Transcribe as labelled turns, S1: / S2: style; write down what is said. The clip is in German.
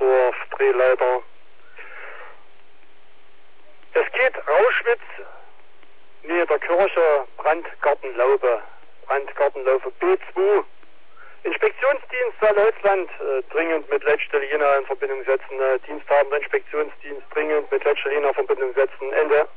S1: Oberstdorf, Drehleiter. Es geht Auschwitz, Nähe der Kirche, Brandgartenlaube B2. Inspektionsdienst Saarloudsland dringend mit Leitstelle Jena in Verbindung setzen. Diensthabender Inspektionsdienst dringend mit Leitstelle Jena in Verbindung setzen. Ende.